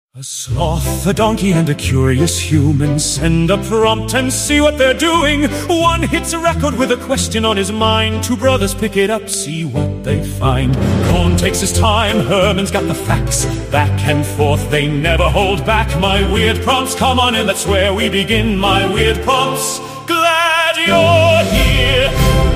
A sloth, a donkey, and a curious human send a prompt and see what they're doing. One hits a record with a question on his mind. Two brothers pick it up, see what they find. Cohn takes his time, Herman's got the facts. Back and forth, they never hold back. My weird prompts, come on in, that's where we begin. My weird prompts, glad you're here.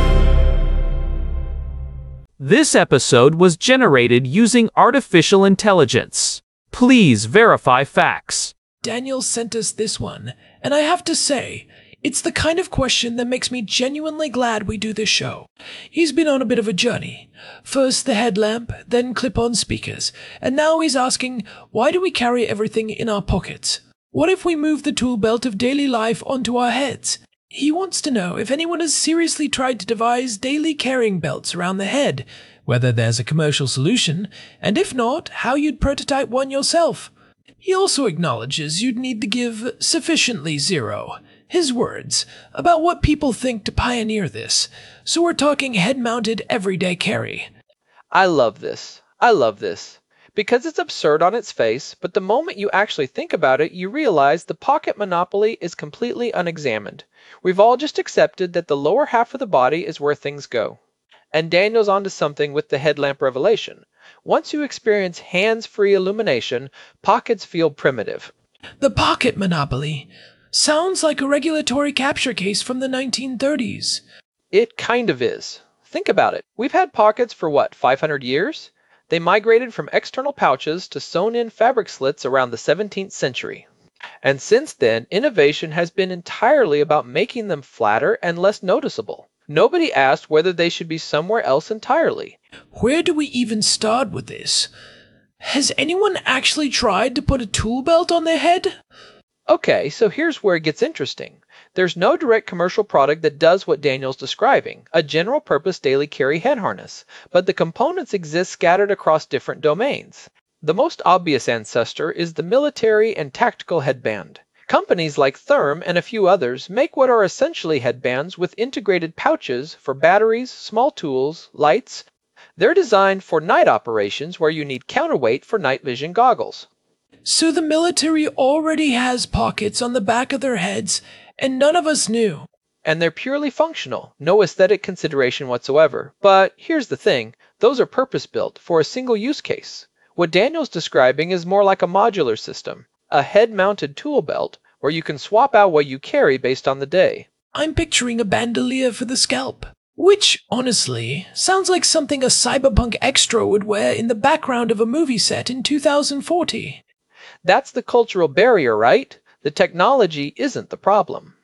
This episode was generated using artificial intelligence. Please verify facts. Daniel sent us this one, and I have to say, it's the kind of question that makes me genuinely glad we do this show. He's been on a bit of a journey. First the headlamp, then clip-on speakers, and now he's asking, why do we carry everything in our pockets? What if we move the tool belt of daily life onto our heads? He wants to know if anyone has seriously tried to devise daily carrying belts around the head, whether there's a commercial solution, and if not, how you'd prototype one yourself. He also acknowledges you'd need to give sufficiently zero, his words, about what people think to pioneer this, so we're talking head-mounted everyday carry. I love this. Because it's absurd on its face, but the moment you actually think about it, you realize the pocket monopoly is completely unexamined. We've all just accepted that the lower half of the body is where things go. And Daniel's onto something with the headlamp revelation. Once you experience hands-free illumination, pockets feel primitive. The pocket monopoly sounds like a regulatory capture case from the 1930s. It kind of is. Think about it. We've had pockets for 500 years? They migrated from external pouches to sewn-in fabric slits around the 17th century. And since then, innovation has been entirely about making them flatter and less noticeable. Nobody asked whether they should be somewhere else entirely. Where do we even start with this? Has anyone actually tried to put a tool belt on their head? Okay, so here's where it gets interesting. There's no direct commercial product that does what Daniel's describing, a general-purpose daily carry head harness, but the components exist scattered across different domains. The most obvious ancestor is the military and tactical headband. Companies like Therm and a few others make what are essentially headbands with integrated pouches for batteries, small tools, lights. They're designed for night operations where you need counterweight for night vision goggles. So the military already has pockets on the back of their heads, and none of us knew. And they're purely functional, no aesthetic consideration whatsoever. But here's the thing, those are purpose-built for a single use case. What Daniel's describing is more like a modular system. A head-mounted tool belt where you can swap out what you carry based on the day. I'm picturing a bandolier for the scalp, which, honestly, sounds like something a cyberpunk extra would wear in the background of a movie set in 2040. That's the cultural barrier, right? The technology isn't the problem.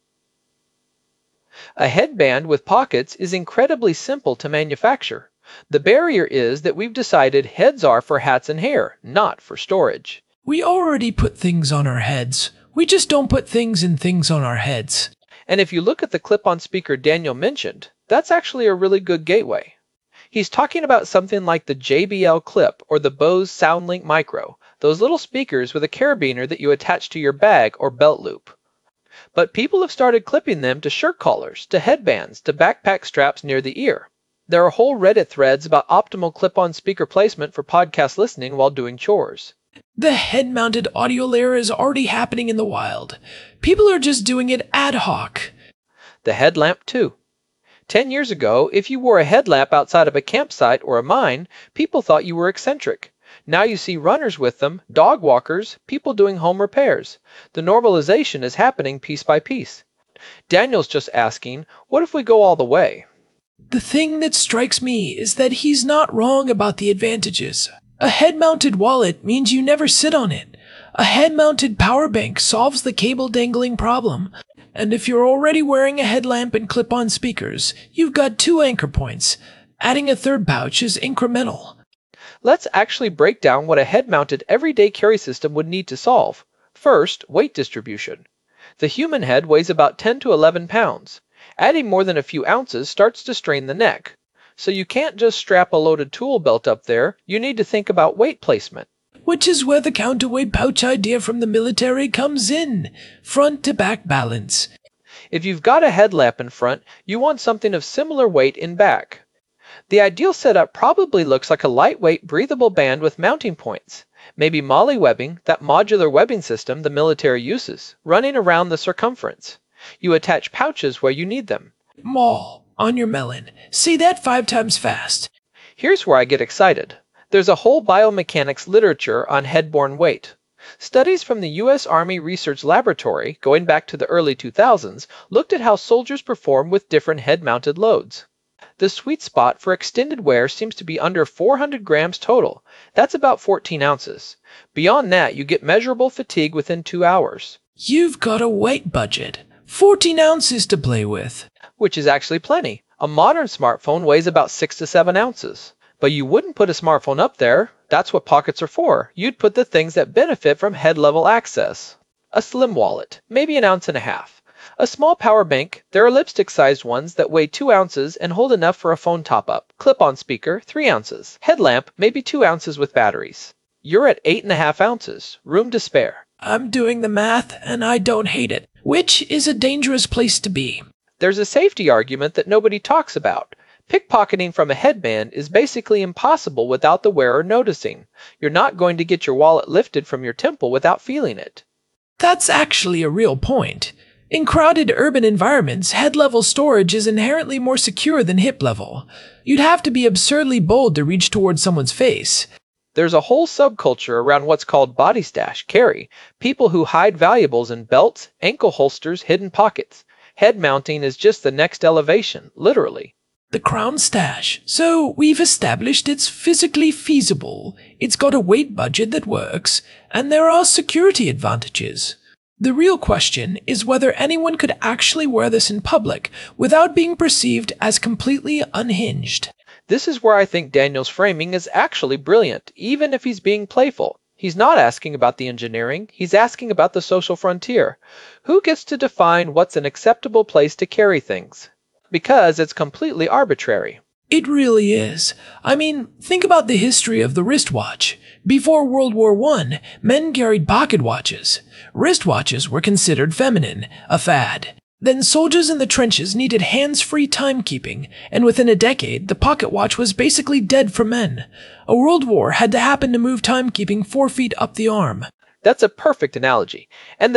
A headband with pockets is incredibly simple to manufacture. The barrier is that we've decided heads are for hats and hair, not for storage. We already put things on our heads. We just don't put things on our heads. And if you look at the clip-on speaker Daniel mentioned, that's actually a really good gateway. He's talking about something like the JBL Clip or the Bose SoundLink Micro, those little speakers with a carabiner that you attach to your bag or belt loop. But people have started clipping them to shirt collars, to headbands, to backpack straps near the ear. There are whole Reddit threads about optimal clip-on speaker placement for podcast listening while doing chores. The head-mounted audio layer is already happening in the wild. People are just doing it ad hoc. The headlamp, too. 10 years ago, if you wore a headlamp outside of a campsite or a mine, people thought you were eccentric. Now you see runners with them, dog walkers, people doing home repairs. The normalization is happening piece by piece. Daniel's just asking, what if we go all the way? The thing that strikes me is that he's not wrong about the advantages. A head-mounted wallet means you never sit on it. A head-mounted power bank solves the cable dangling problem. And if you're already wearing a headlamp and clip-on speakers, you've got 2 anchor points. Adding a third pouch is incremental. Let's actually break down what a head-mounted everyday carry system would need to solve. First, weight distribution. The human head weighs about 10 to 11 pounds. Adding more than a few ounces starts to strain the neck. So you can't just strap a loaded tool belt up there, you need to think about weight placement. Which is where the counterweight pouch idea from the military comes in. Front to back balance. If you've got a headlamp in front, you want something of similar weight in back. The ideal setup probably looks like a lightweight, breathable band with mounting points. Maybe molly webbing, that modular webbing system the military uses, running around the circumference. You attach pouches where you need them. Mall, on your melon. Say that 5 times fast. Here's where I get excited. There's a whole biomechanics literature on head-borne weight. Studies from the U.S. Army Research Laboratory, going back to the early 2000s, looked at how soldiers perform with different head-mounted loads. The sweet spot for extended wear seems to be under 400 grams total. That's about 14 ounces. Beyond that, you get measurable fatigue within 2 hours. You've got a weight budget. 14 ounces to play with. Which is actually plenty. A modern smartphone weighs about 6 to 7 ounces. But you wouldn't put a smartphone up there. That's what pockets are for. You'd put the things that benefit from head-level access. A slim wallet, maybe 1.5 ounces. A small power bank, there are lipstick-sized ones that weigh 2 ounces and hold enough for a phone top-up. Clip-on speaker, 3 ounces. Headlamp, maybe 2 ounces with batteries. You're at 8.5 ounces. Room to spare. I'm doing the math, and I don't hate it. Which is a dangerous place to be. There's a safety argument that nobody talks about. Pickpocketing from a headband is basically impossible without the wearer noticing. You're not going to get your wallet lifted from your temple without feeling it. That's actually a real point. In crowded urban environments, head-level storage is inherently more secure than hip-level. You'd have to be absurdly bold to reach towards someone's face. There's a whole subculture around what's called body stash carry, people who hide valuables in belts, ankle holsters, hidden pockets. Head mounting is just the next elevation, literally. The crown stash. So we've established it's physically feasible, it's got a weight budget that works, and there are security advantages. The real question is whether anyone could actually wear this in public without being perceived as completely unhinged. This is where I think Daniel's framing is actually brilliant, even if he's being playful. He's not asking about the engineering, he's asking about the social frontier. Who gets to define what's an acceptable place to carry things? Because it's completely arbitrary. It really is. I mean, think about the history of the wristwatch. Before World War I, men carried pocket watches. Wristwatches were considered feminine, a fad. Then soldiers in the trenches needed hands-free timekeeping, and within a decade, the pocket watch was basically dead for men. A world war had to happen to move timekeeping 4 feet up the arm. That's a perfect analogy. And the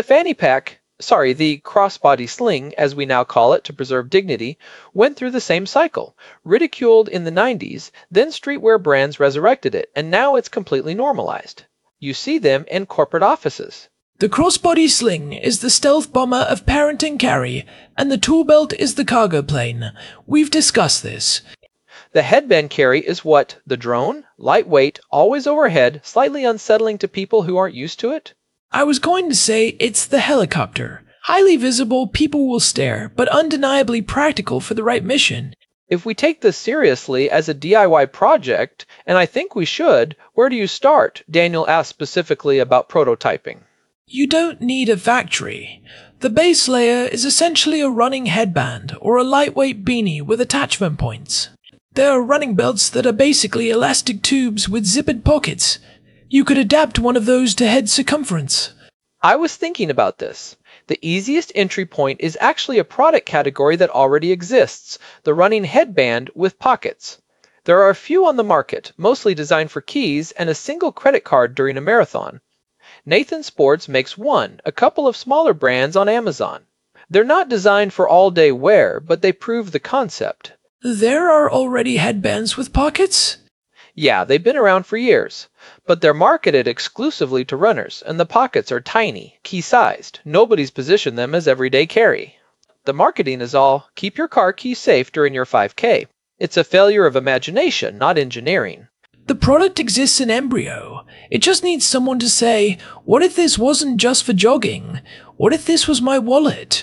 the crossbody sling, as we now call it to preserve dignity, went through the same cycle. Ridiculed in the 90s, then streetwear brands resurrected it, and now it's completely normalized. You see them in corporate offices. The crossbody sling is the stealth bomber of parent and carry, and the tool belt is the cargo plane. We've discussed this. The headband carry is what? The drone? Lightweight, always overhead, slightly unsettling to people who aren't used to it? I was going to say it's the helicopter. Highly visible, people will stare, but undeniably practical for the right mission. If we take this seriously as a DIY project, and I think we should, where do you start? Daniel asked specifically about prototyping. You don't need a factory. The base layer is essentially a running headband or a lightweight beanie with attachment points. There are running belts that are basically elastic tubes with zippered pockets. You could adapt one of those to head circumference. I was thinking about this. The easiest entry point is actually a product category that already exists, the running headband with pockets. There are a few on the market, mostly designed for keys and a single credit card during a marathon. Nathan Sports makes one, a couple of smaller brands on Amazon. They're not designed for all-day wear, but they prove the concept. There are already headbands with pockets? Yeah, they've been around for years, but they're marketed exclusively to runners, and the pockets are tiny, key-sized. Nobody's positioned them as everyday carry. The marketing is all, keep your car keys safe during your 5K. It's a failure of imagination, not engineering. The product exists in embryo. It just needs someone to say, what if this wasn't just for jogging? What if this was my wallet?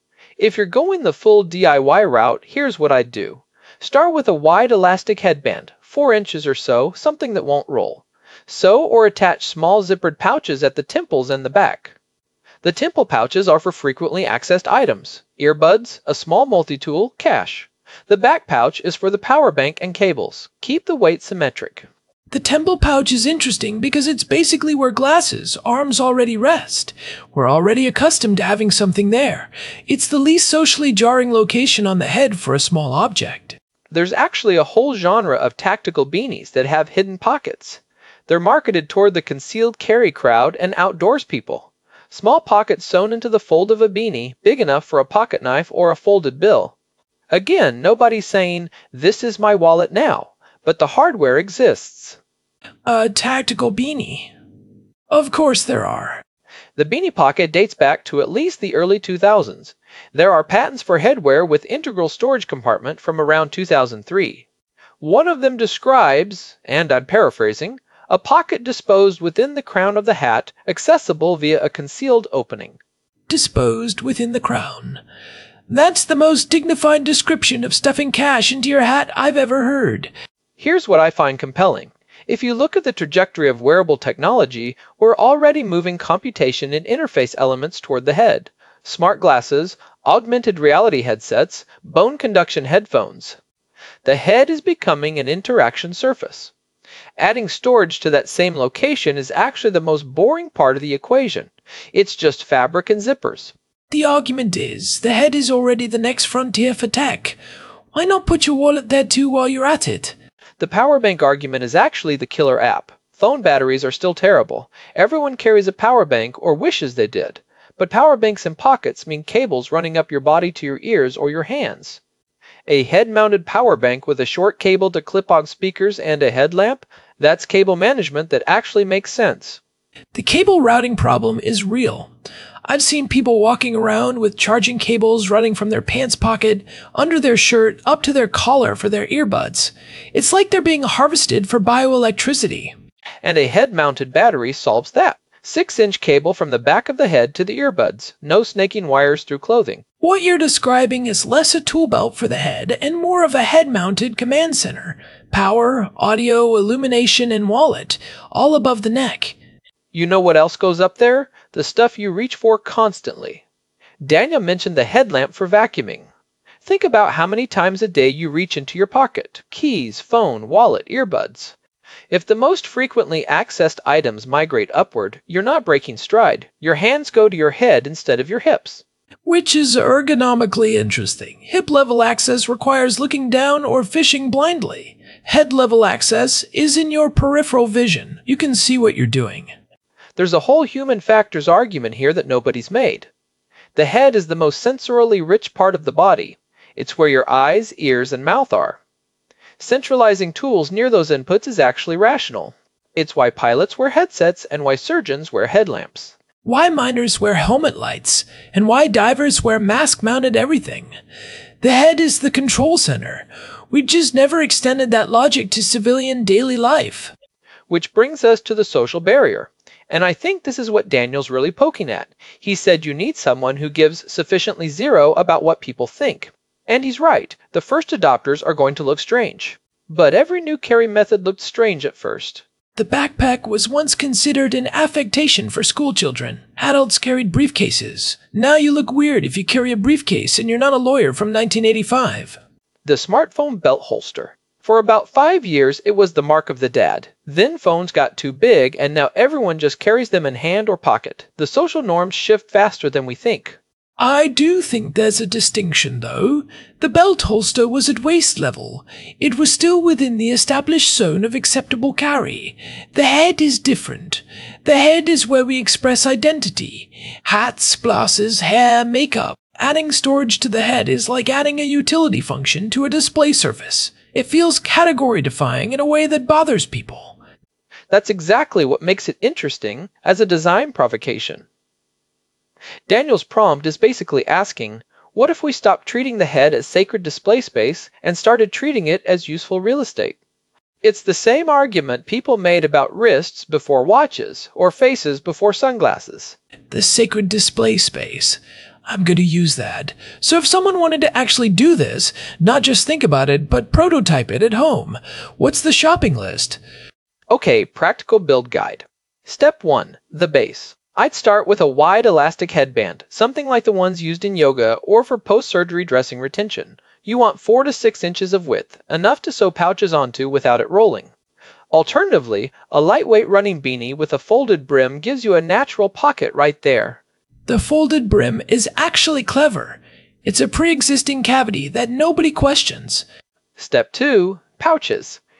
If you're going the full DIY route, here's what I'd do. Start with a wide elastic headband, 4 inches or so, something that won't roll. Sew or attach small zippered pouches at the temples and the back. The temple pouches are for frequently accessed items, earbuds, a small multi-tool, cash. The back pouch is for the power bank and cables. Keep the weight symmetric. The temple pouch is interesting because it's basically where glasses, arms already rest. We're already accustomed to having something there. It's the least socially jarring location on the head for a small object. There's actually a whole genre of tactical beanies that have hidden pockets. They're marketed toward the concealed carry crowd and outdoors people. Small pockets sewn into the fold of a beanie, big enough for a pocket knife or a folded bill. Again, nobody's saying, "This is my wallet now," but the hardware exists. A tactical beanie. Of course there are. The Beanie Pocket dates back to at least the early 2000s. There are patents for headwear with integral storage compartment from around 2003. One of them describes, and I'm paraphrasing, a pocket disposed within the crown of the hat, accessible via a concealed opening. Disposed within the crown. That's the most dignified description of stuffing cash into your hat I've ever heard. Here's what I find compelling. If you look at the trajectory of wearable technology, we're already moving computation and interface elements toward the head. Smart glasses, augmented reality headsets, bone conduction headphones. The head is becoming an interaction surface. Adding storage to that same location is actually the most boring part of the equation. It's just fabric and zippers. The argument is, the head is already the next frontier for tech. Why not put your wallet there too while you're at it? The power bank argument is actually the killer app. Phone batteries are still terrible. Everyone carries a power bank or wishes they did. But power banks in pockets mean cables running up your body to your ears or your hands. A head-mounted power bank with a short cable to clip on speakers and a headlamp? That's cable management that actually makes sense. The cable routing problem is real. I've seen people walking around with charging cables running from their pants pocket, under their shirt, up to their collar for their earbuds. It's like they're being harvested for bioelectricity. And a head-mounted battery solves that. 6-inch cable from the back of the head to the earbuds. No snaking wires through clothing. What you're describing is less a tool belt for the head and more of a head-mounted command center. Power, audio, illumination, and wallet, all above the neck. You know what else goes up there? The stuff you reach for constantly. Daniel mentioned the headlamp for vacuuming. Think about how many times a day you reach into your pocket. Keys, phone, wallet, earbuds. If the most frequently accessed items migrate upward, you're not breaking stride. Your hands go to your head instead of your hips. Which is ergonomically interesting. Hip-level access requires looking down or fishing blindly. Head-level access is in your peripheral vision. You can see what you're doing. There's a whole human factors argument here that nobody's made. The head is the most sensorially rich part of the body. It's where your eyes, ears, and mouth are. Centralizing tools near those inputs is actually rational. It's why pilots wear headsets and why surgeons wear headlamps. Why miners wear helmet lights, and why divers wear mask-mounted everything. The head is the control center. We just never extended that logic to civilian daily life. Which brings us to the social barrier. And I think this is what Daniel's really poking at. He said you need someone who gives sufficiently zero about what people think. And he's right. The first adopters are going to look strange. But every new carry method looked strange at first. The backpack was once considered an affectation for school children. Adults carried briefcases. Now you look weird if you carry a briefcase and you're not a lawyer from 1985. The smartphone belt holster. For about 5 years, it was the mark of the dad. Then phones got too big, and now everyone just carries them in hand or pocket. The social norms shift faster than we think. I do think there's a distinction, though. The belt holster was at waist level. It was still within the established zone of acceptable carry. The head is different. The head is where we express identity. Hats, glasses, hair, makeup. Adding storage to the head is like adding a utility function to a display surface. It feels category-defying in a way that bothers people. That's exactly what makes it interesting as a design provocation. Daniel's prompt is basically asking, what if we stopped treating the head as sacred display space and started treating it as useful real estate? It's the same argument people made about wrists before watches or faces before sunglasses. The sacred display space. I'm going to use that. So if someone wanted to actually do this, not just think about it, but prototype it at home, what's the shopping list? Okay, practical build guide. Step 1, the base. I'd start with a wide elastic headband, something like the ones used in yoga or for post-surgery dressing retention. You want 4 to 6 inches of width, enough to sew pouches onto without it rolling. Alternatively, a lightweight running beanie with a folded brim gives you a natural pocket right there. The folded brim is actually clever. It's a pre-existing cavity that nobody questions. Step 2, pouches.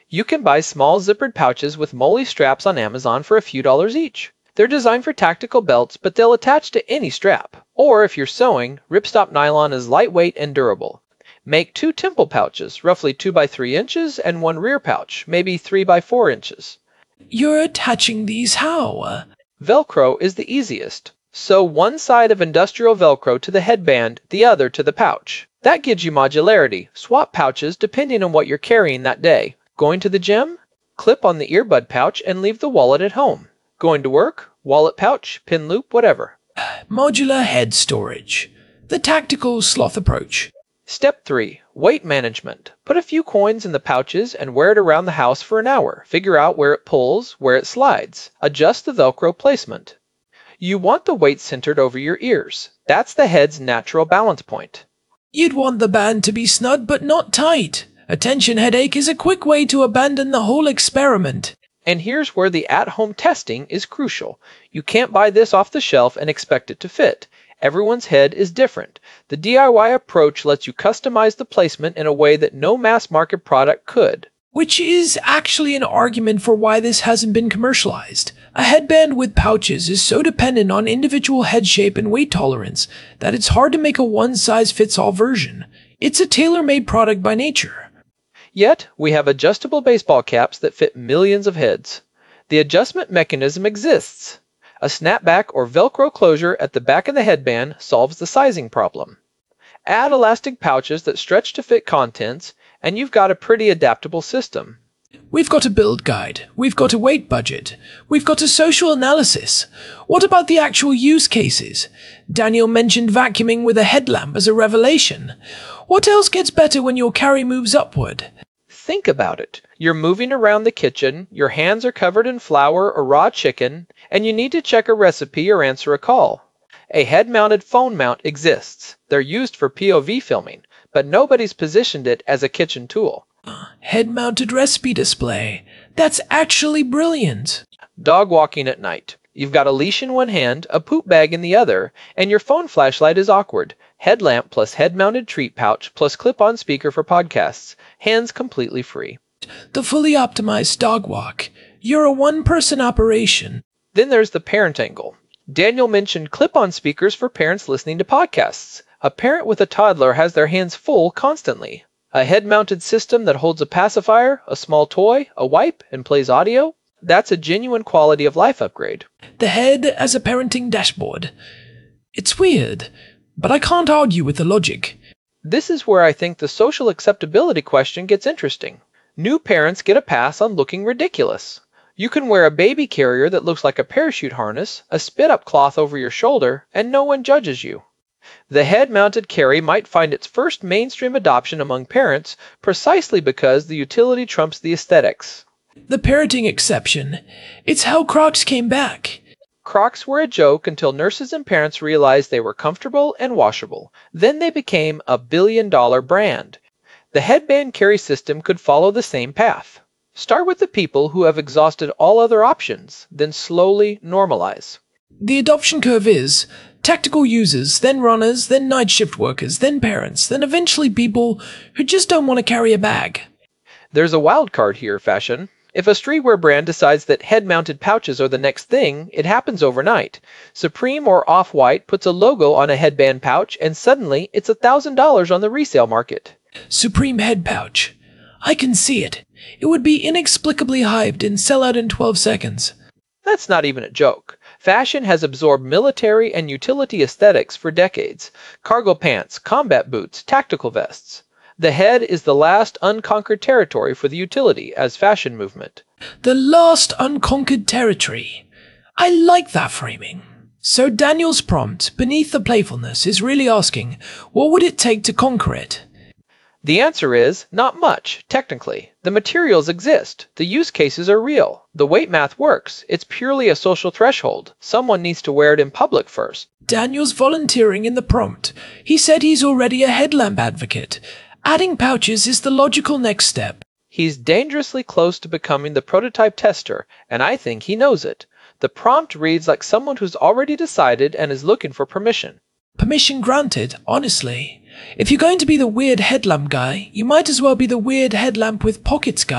You can buy small zippered pouches with MOLLE straps on Amazon for a few dollars each. They're designed for tactical belts, but they'll attach to any strap. Or if you're sewing, ripstop nylon is lightweight and durable. Make 2 temple pouches, roughly 2 by 3 inches, and 1 rear pouch, maybe 3 by 4 inches. You're attaching these how? Velcro is the easiest. Sew one side of industrial Velcro to the headband, the other to the pouch. That gives you modularity. Swap pouches depending on what you're carrying that day. Going to the gym? Clip on the earbud pouch and leave the wallet at home. Going to work? Wallet pouch, pin loop, whatever. Modular head storage. The tactical sloth approach. Step 3. Weight management. Put a few coins in the pouches and wear it around the house for an hour. Figure out where it pulls, where it slides. Adjust the Velcro placement. You want the weight centered over your ears. That's the head's natural balance point. You'd want the band to be snug but not tight. A tension headache is a quick way to abandon the whole experiment. And here's where the at-home testing is crucial. You can't buy this off the shelf and expect it to fit. Everyone's head is different. The DIY approach lets you customize the placement in a way that no mass-market product could. Which is actually an argument for why this hasn't been commercialized. A headband with pouches is so dependent on individual head shape and weight tolerance that it's hard to make a one-size-fits-all version. It's a tailor-made product by nature. Yet, we have adjustable baseball caps that fit millions of heads. The adjustment mechanism exists. A snapback or Velcro closure at the back of the headband solves the sizing problem. Add elastic pouches that stretch to fit contents, and you've got a pretty adaptable system. We've got a build guide. We've got a weight budget. We've got a social analysis. What about the actual use cases? Daniel mentioned vacuuming with a headlamp as a revelation. What else gets better when your carry moves upward? Think about it. You're moving around the kitchen, your hands are covered in flour or raw chicken, and you need to check a recipe or answer a call. A head-mounted phone mount exists. They're used for POV filming, but nobody's positioned it as a kitchen tool. Head-mounted recipe display. That's actually brilliant. Dog walking at night. You've got a leash in one hand, a poop bag in the other, and your phone flashlight is awkward. Headlamp plus head-mounted treat pouch plus clip-on speaker for podcasts. Hands completely free. The fully optimized dog walk. You're a one-person operation. Then there's the parent angle. Daniel mentioned clip-on speakers for parents listening to podcasts. A parent with a toddler has their hands full constantly. A head-mounted system that holds a pacifier, a small toy, a wipe, and plays audio? That's a genuine quality of life upgrade. The head as a parenting dashboard. It's weird, but I can't argue with the logic. This is where I think the social acceptability question gets interesting. New parents get a pass on looking ridiculous. You can wear a baby carrier that looks like a parachute harness, a spit-up cloth over your shoulder, and no one judges you. The head-mounted carry might find its first mainstream adoption among parents precisely because the utility trumps the aesthetics. The parenting exception. It's how Crocs came back. Crocs were a joke until nurses and parents realized they were comfortable and washable. Then they became a billion-dollar brand. The headband carry system could follow the same path. Start with the people who have exhausted all other options, then slowly normalize. The adoption curve is tactical users, then runners, then night shift workers, then parents, then eventually people who just don't want to carry a bag. There's a wild card here, fashion. If a streetwear brand decides that head-mounted pouches are the next thing, it happens overnight. Supreme or Off-White puts a logo on a headband pouch, and suddenly it's $1,000 on the resale market. Supreme head pouch. I can see it. It would be inexplicably hyped and sell out in 12 seconds. That's not even a joke. Fashion has absorbed military and utility aesthetics for decades. Cargo pants, combat boots, tactical vests. The head is the last unconquered territory for the utility as fashion movement. The last unconquered territory. I like that framing. So Daniel's prompt, beneath the playfulness, is really asking, what would it take to conquer it? The answer is, not much, technically. The materials exist. The use cases are real. The weight math works. It's purely a social threshold. Someone needs to wear it in public first. Daniel's volunteering in the prompt. He said he's already a headlamp advocate. Adding pouches is the logical next step. He's dangerously close to becoming the prototype tester, and I think he knows it. The prompt reads like someone who's already decided and is looking for permission. Permission granted, honestly. If you're going to be the weird headlamp guy, you might as well be the weird headlamp with pockets guy.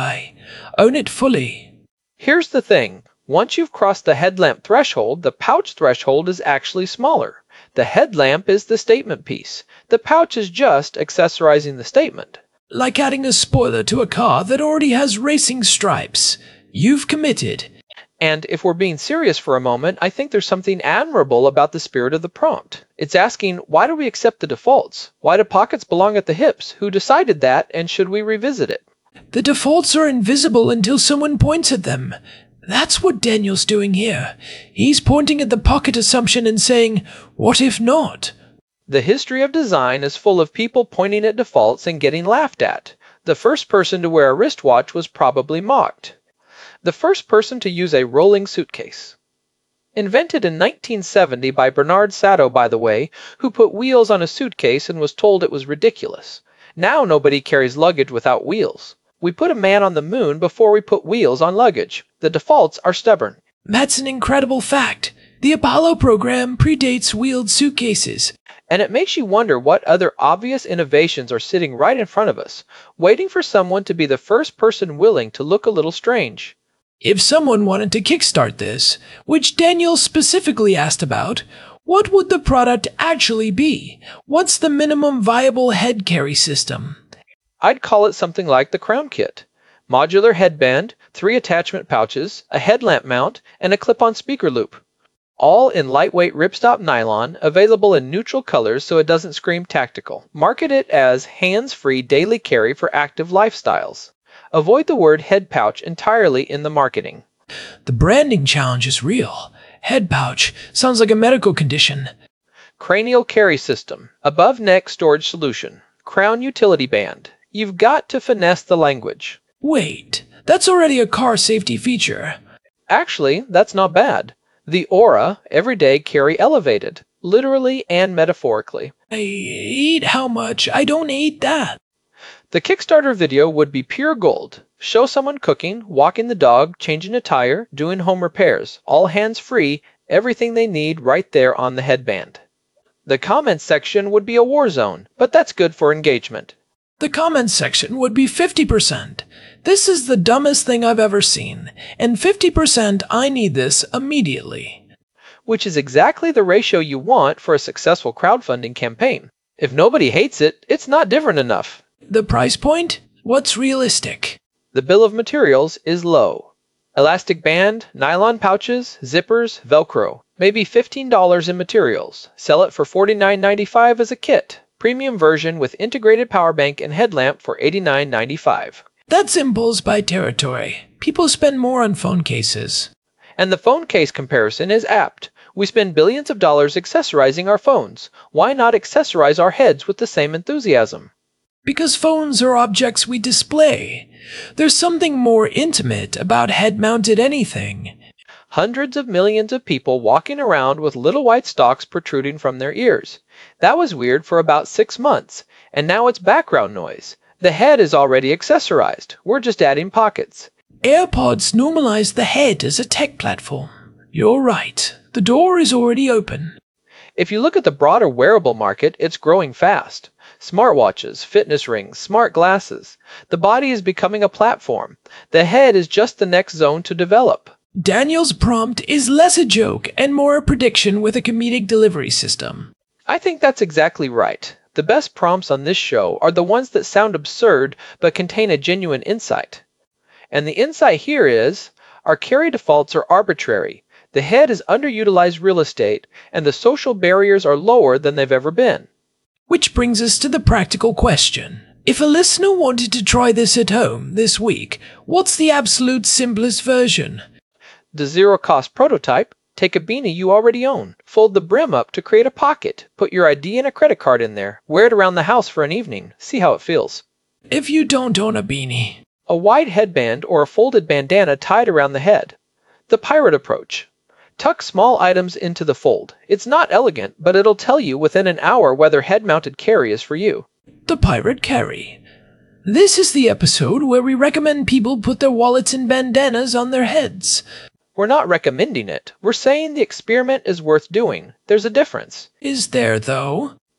Own it fully. Here's the thing. Once you've crossed the headlamp threshold, the pouch threshold is actually smaller. The headlamp is the statement piece. The pouch is just accessorizing the statement. Like adding a spoiler to a car that already has racing stripes. You've committed. And if we're being serious for a moment, I think there's something admirable about the spirit of the prompt. It's asking, why do we accept the defaults? Why do pockets belong at the hips? Who decided that, and should we revisit it? The defaults are invisible until someone points at them. That's what Daniel's doing here. He's pointing at the pocket assumption and saying, what if not? The history of design is full of people pointing at defaults and getting laughed at. The first person to wear a wristwatch was probably mocked. The first person to use a rolling suitcase. Invented in 1970 by Bernard Sato, by the way, who put wheels on a suitcase and was told it was ridiculous. Now nobody carries luggage without wheels. We put a man on the moon before we put wheels on luggage. The defaults are stubborn. That's an incredible fact. The Apollo program predates wheeled suitcases. And it makes you wonder what other obvious innovations are sitting right in front of us, waiting for someone to be the first person willing to look a little strange. If someone wanted to kickstart this, which Daniel specifically asked about, what would the product actually be? What's the minimum viable head carry system? I'd call it something like the Crown Kit. Modular headband, 3 attachment pouches, a headlamp mount, and a clip-on speaker loop. All in lightweight ripstop nylon, available in neutral colors so it doesn't scream tactical. Market it as hands-free daily carry for active lifestyles. Avoid the word head pouch entirely in the marketing. The branding challenge is real. Head pouch sounds like a medical condition. Cranial carry system, above neck storage solution, Crown utility band. You've got to finesse the language. Wait, that's already a car safety feature. Actually, that's not bad. The Aura, everyday carry elevated, literally and metaphorically. I eat how much? I don't eat that. The Kickstarter video would be pure gold. Show someone cooking, walking the dog, changing a tire, doing home repairs, all hands-free, everything they need right there on the headband. The comments section would be a war zone, but that's good for engagement. The comments section would be 50%. This is the dumbest thing I've ever seen, and 50% I need this immediately. Which is exactly the ratio you want for a successful crowdfunding campaign. If nobody hates it, it's not different enough. The price point? What's realistic? The bill of materials is low. Elastic band, nylon pouches, zippers, Velcro. Maybe $15 in materials. Sell it for $49.95 as a kit. Premium version with integrated power bank and headlamp for $89.95. That's impulse by territory. People spend more on phone cases. And the phone case comparison is apt. We spend billions of dollars accessorizing our phones. Why not accessorize our heads with the same enthusiasm? Because phones are objects we display. There's something more intimate about head-mounted anything. Hundreds of millions of people walking around with little white stalks protruding from their ears. That was weird for about 6 months, and now it's background noise. The head is already accessorized. We're just adding pockets. AirPods normalize the head as a tech platform. You're right. The door is already open. If you look at the broader wearable market, it's growing fast. Smartwatches, fitness rings, smart glasses. The body is becoming a platform. The head is just the next zone to develop. Daniel's prompt is less a joke and more a prediction with a comedic delivery system. I think that's exactly right. The best prompts on this show are the ones that sound absurd but contain a genuine insight. And the insight here is, our carry defaults are arbitrary. The head is underutilized real estate, and the social barriers are lower than they've ever been. Which brings us to the practical question. If a listener wanted to try this at home this week, what's the absolute simplest version? The zero-cost prototype, take a beanie you already own, fold the brim up to create a pocket, put your ID and a credit card in there, wear it around the house for an evening, see how it feels. If you don't own a beanie. A wide headband or a folded bandana tied around the head. The pirate approach. Tuck small items into the fold. It's not elegant, but it'll tell you within an hour whether head-mounted carry is for you. The pirate carry. This is the episode where we recommend people put their wallets and bandanas on their heads. We're not recommending it. We're saying the experiment is worth doing. There's a difference. Is there, though?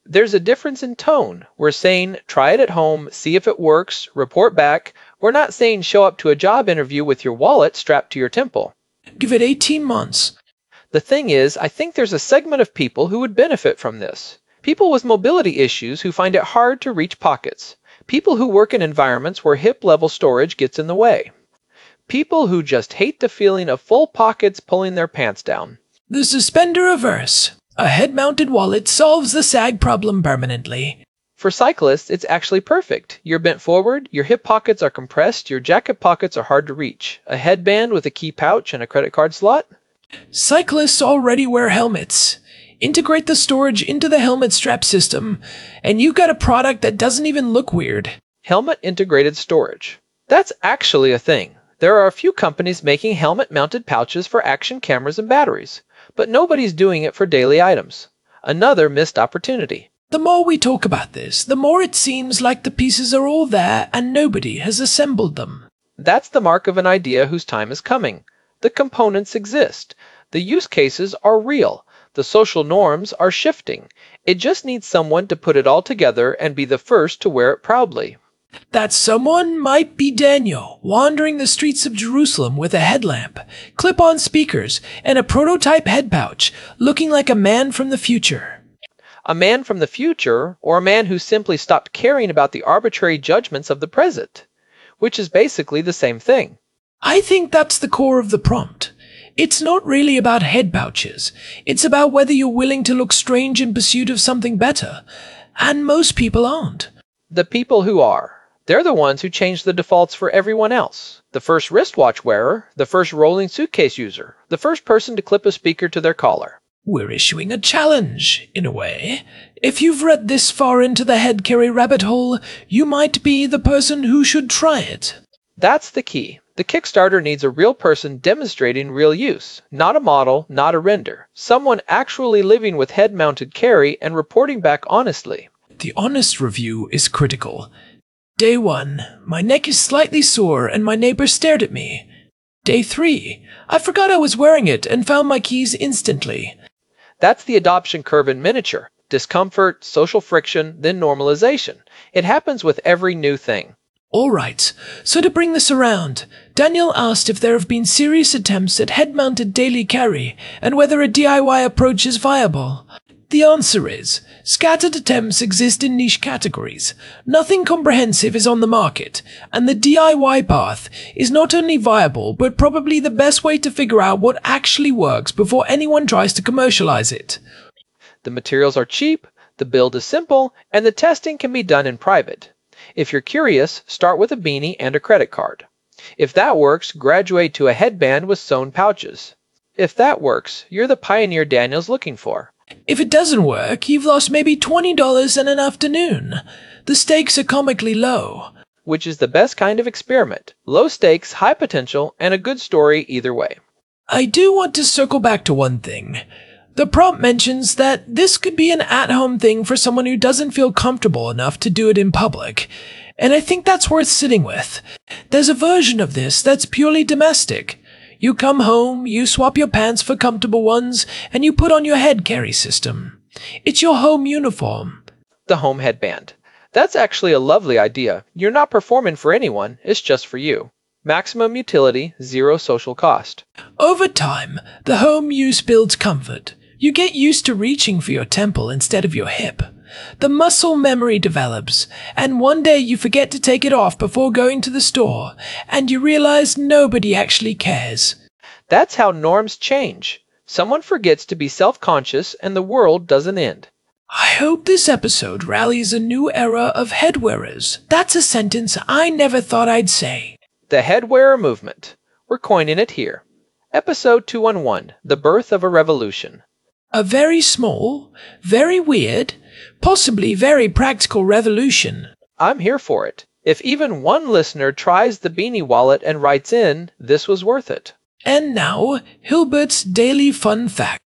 There's a difference in tone. We're saying, try it at home, see if it works, report back. We're not saying show up to a job interview with your wallet strapped to your temple. Give it 18 months. The thing is, I think there's a segment of people who would benefit from this. People with mobility issues who find it hard to reach pockets. People who work in environments where hip-level storage gets in the way. People who just hate the feeling of full pockets pulling their pants down. The suspender reverse. A head-mounted wallet solves the sag problem permanently. For cyclists, it's actually perfect. You're bent forward, your hip pockets are compressed, your jacket pockets are hard to reach. A headband with a key pouch and a credit card slot? Cyclists already wear helmets. Integrate the storage into the helmet strap system, and you've got a product that doesn't even look weird. Helmet integrated storage. That's actually a thing. There are a few companies making helmet-mounted pouches for action cameras and batteries, but nobody's doing it for daily items. Another missed opportunity. The more we talk about this, the more it seems like the pieces are all there and nobody has assembled them. That's the mark of an idea whose time is coming. The components exist. The use cases are real. The social norms are shifting. It just needs someone to put it all together and be the first to wear it proudly. That someone might be Daniel, wandering the streets of Jerusalem with a headlamp, clip-on speakers, and a prototype head pouch, looking like a man from the future. A man from the future, or a man who simply stopped caring about the arbitrary judgments of the present, which is basically the same thing. I think that's the core of the prompt. It's not really about head pouches. It's about whether you're willing to look strange in pursuit of something better. And most people aren't. The people who are. They're the ones who change the defaults for everyone else. The first wristwatch wearer, the first rolling suitcase user, the first person to clip a speaker to their collar. We're issuing a challenge, in a way. If you've read this far into the head carry rabbit hole, you might be the person who should try it. That's the key. The Kickstarter needs a real person demonstrating real use, not a model, not a render. Someone actually living with head-mounted carry and reporting back honestly. The honest review is critical. Day 1, my neck is slightly sore and my neighbor stared at me. Day 3, I forgot I was wearing it and found my keys instantly. That's the adoption curve in miniature. Discomfort, social friction, then normalization. It happens with every new thing. All right, so to bring this around, Daniel asked if there have been serious attempts at head-mounted daily carry and whether a DIY approach is viable. The answer is, scattered attempts exist in niche categories. Nothing comprehensive is on the market, and the DIY path is not only viable, but probably the best way to figure out what actually works before anyone tries to commercialize it. The materials are cheap, the build is simple, and the testing can be done in private. If you're curious, start with a beanie and a credit card. If that works, graduate to a headband with sewn pouches. If that works, you're the pioneer Daniel's looking for. If it doesn't work, you've lost maybe $20 in an afternoon. The stakes are comically low. Which is the best kind of experiment. Low stakes, high potential, and a good story either way. I do want to circle back to one thing. The prompt mentions that this could be an at-home thing for someone who doesn't feel comfortable enough to do it in public. And I think that's worth sitting with. There's a version of this that's purely domestic. You come home, you swap your pants for comfortable ones, and you put on your head carry system. It's your home uniform. The home headband. That's actually a lovely idea. You're not performing for anyone, it's just for you. Maximum utility, zero social cost. Over time, the home use builds comfort. You get used to reaching for your temple instead of your hip. The muscle memory develops, and one day you forget to take it off before going to the store, and you realize nobody actually cares. That's how norms change. Someone forgets to be self-conscious and the world doesn't end. I hope this episode rallies a new era of head wearers. That's a sentence I never thought I'd say. The head wearer movement. We're coining it here. Episode 211, The Birth of a Revolution. A very small, very weird, possibly very practical revolution. I'm here for it. If even one listener tries the beanie wallet and writes in, this was worth it. And now, Hilbert's Daily Fun Fact.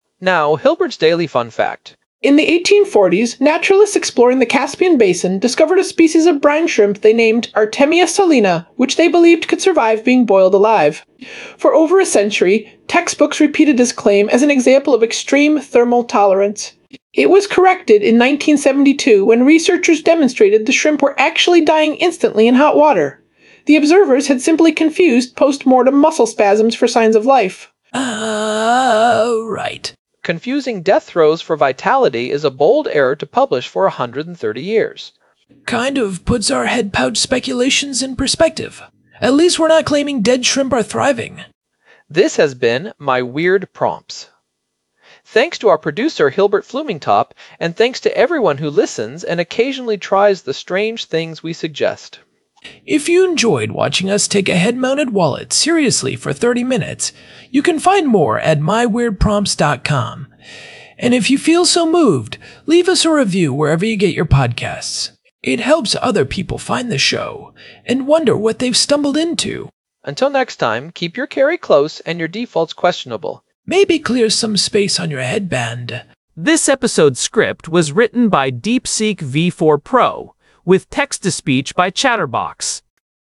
In the 1840s, naturalists exploring the Caspian Basin discovered a species of brine shrimp they named Artemia salina, which they believed could survive being boiled alive. For over a century, textbooks repeated this claim as an example of extreme thermal tolerance. It was corrected in 1972 when researchers demonstrated the shrimp were actually dying instantly in hot water. The observers had simply confused post-mortem muscle spasms for signs of life. Right. Confusing death throes for vitality is a bold error to publish for 130 years. Kind of puts our head pouch speculations in perspective. At least we're not claiming dead shrimp are thriving. This has been my Weird Prompts. Thanks to our producer Hilbert Flumingtop, and thanks to everyone who listens and occasionally tries the strange things we suggest. If you enjoyed watching us take a head-mounted wallet seriously for 30 minutes, you can find more at myweirdprompts.com. And if you feel so moved, leave us a review wherever you get your podcasts. It helps other people find the show and wonder what they've stumbled into. Until next time, keep your carry close and your defaults questionable. Maybe clear some space on your headband. This episode's script was written by DeepSeek V4 Pro, with text-to-speech by Chatterbox.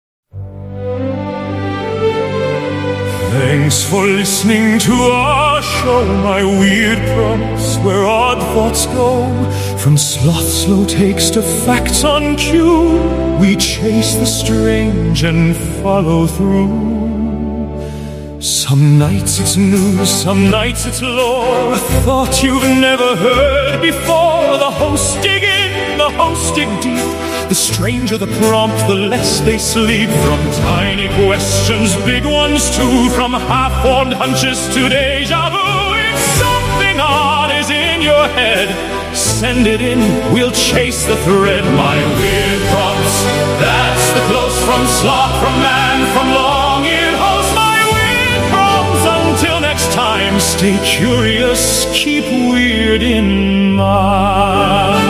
Thanks for listening to our show, My Weird Prompts, where odd thoughts go. From sloth slow takes to facts on cue, we chase the strange and follow through. Some nights it's news, some nights it's lore, a thought you've never heard before. The hosts dig in, the hosts dig deep. The stranger the prompt, the less they sleep. From tiny questions, big ones too. From half-formed hunches to deja vu. If something odd is in your head, send it in, we'll chase the thread. My Weird Prompts, that's the close from sloth, from man, from long-eared host. My Weird Prompts, until next time, stay curious, keep weird in mind.